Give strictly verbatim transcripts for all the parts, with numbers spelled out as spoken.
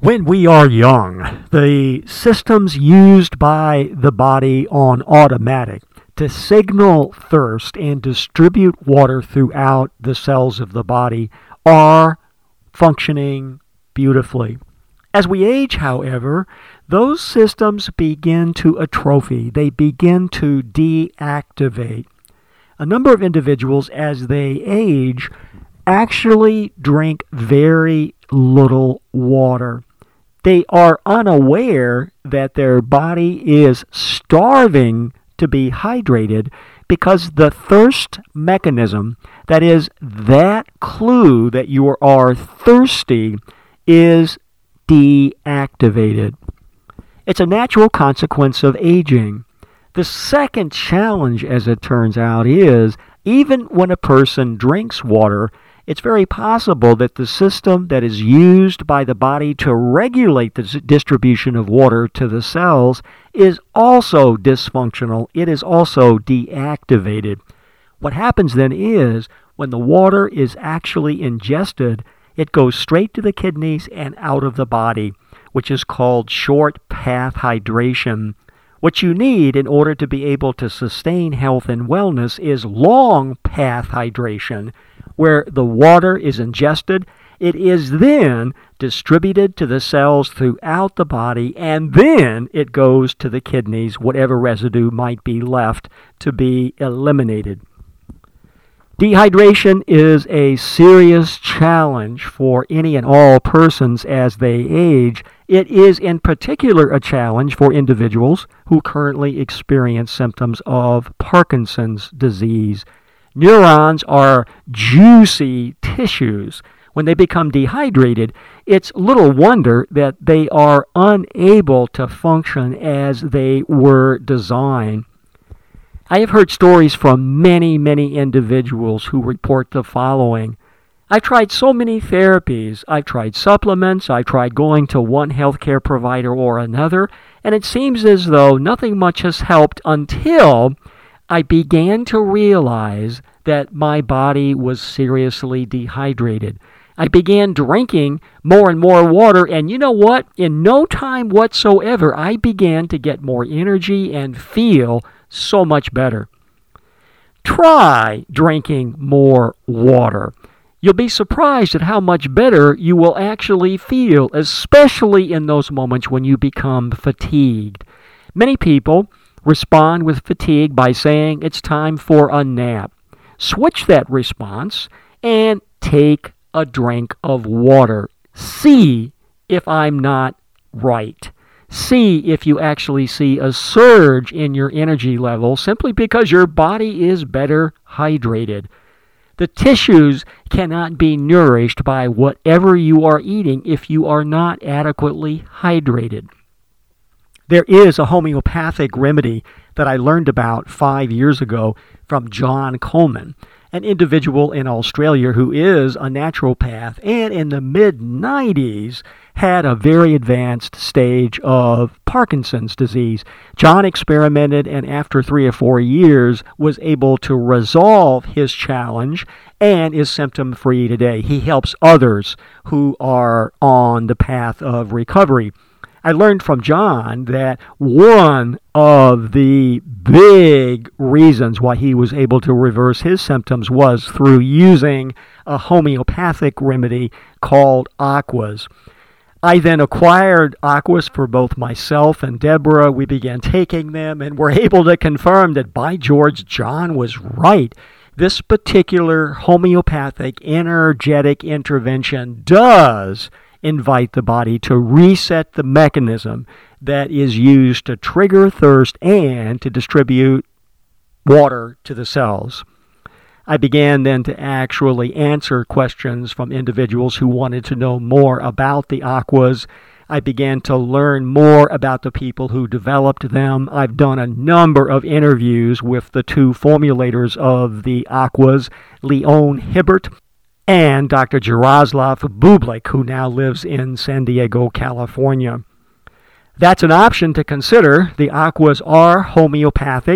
When we are young, the systems used by the body on automatic to signal thirst and distribute water throughout the cells of the body are functioning beautifully. As we age, however, those systems begin to atrophy. They begin to deactivate. A number of individuals, as they age, actually drink very little water. They are unaware that their body is starving to be hydrated because the thirst mechanism, that is, that clue that you are thirsty, is deactivated. It's a natural consequence of aging. The second challenge, as it turns out, is even when a person drinks water, it's very possible that the system that is used by the body to regulate the distribution of water to the cells is also dysfunctional. It is also deactivated. What happens then is, when the water is actually ingested, it goes straight to the kidneys and out of the body, which is called short path hydration. What you need in order to be able to sustain health and wellness is long path hydration, where the water is ingested, it is then distributed to the cells throughout the body, and then it goes to the kidneys, whatever residue might be left to be eliminated. Dehydration is a serious challenge for any and all persons as they age. It is in particular a challenge for individuals who currently experience symptoms of Parkinson's disease. Neurons are juicy tissues. When they become dehydrated, it's little wonder that they are unable to function as they were designed. I have heard stories from many, many individuals who report the following. I've tried so many therapies. I've tried supplements. I've tried going to one healthcare provider or another, and it seems as though nothing much has helped until I began to realize that my body was seriously dehydrated. I began drinking more and more water, and you know what? In no time whatsoever, I began to get more energy and feel so much better. Try drinking more water. You'll be surprised at how much better you will actually feel, especially in those moments when you become fatigued. Many people respond with fatigue by saying it's time for a nap. Switch that response and take a drink of water. See if I'm not right. See if you actually see a surge in your energy level simply because your body is better hydrated. The tissues cannot be nourished by whatever you are eating if you are not adequately hydrated. There is a homeopathic remedy that I learned about five years ago from John Coleman, an individual in Australia who is a naturopath and in the mid nineties had a very advanced stage of Parkinson's disease. John experimented and after three or four years was able to resolve his challenge and is symptom-free today. He helps others who are on the path of recovery. I learned from John that one of the big reasons why he was able to reverse his symptoms was through using a homeopathic remedy called aquas. I then acquired aquas for both myself and Deborah. We began taking them and were able to confirm that, by George, John was right. This particular homeopathic energetic intervention does invite the body to reset the mechanism that is used to trigger thirst and to distribute water to the cells. I began then to actually answer questions from individuals who wanted to know more about the aquas. I began to learn more about the people who developed them. I've done a number of interviews with the two formulators of the aquas, Leon Hibbert and Doctor Jaroslav Bublik, who now lives in San Diego, California. That's an option to consider. The aquas are homeopathic,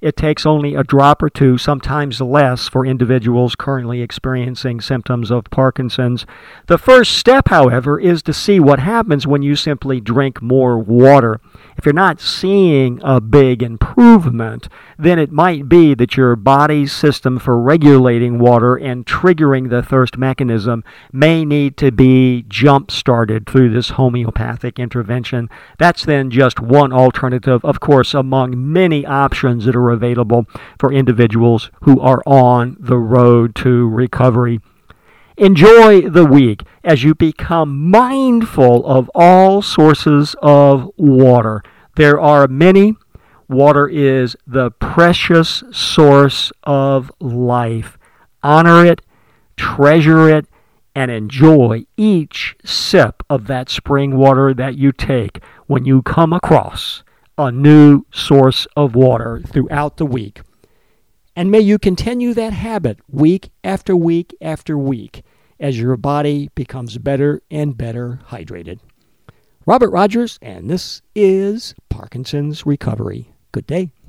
It takes only a drop or two, sometimes less, for individuals currently experiencing symptoms of Parkinson's. The first step, however, is to see what happens when you simply drink more water. If you're not seeing a big improvement, then it might be that your body's system for regulating water and triggering the thirst mechanism may need to be jump-started through this homeopathic intervention. That's then just one alternative, of course, among many options that are available for individuals who are on the road to recovery. Enjoy the week as you become mindful of all sources of water. There are many. Water is the precious source of life. Honor it, treasure it, and enjoy each sip of that spring water that you take when you come across a new source of water throughout the week. And may you continue that habit week after week after week as your body becomes better and better hydrated. Robert Rogers, and this is Parkinson's Recovery. Good day.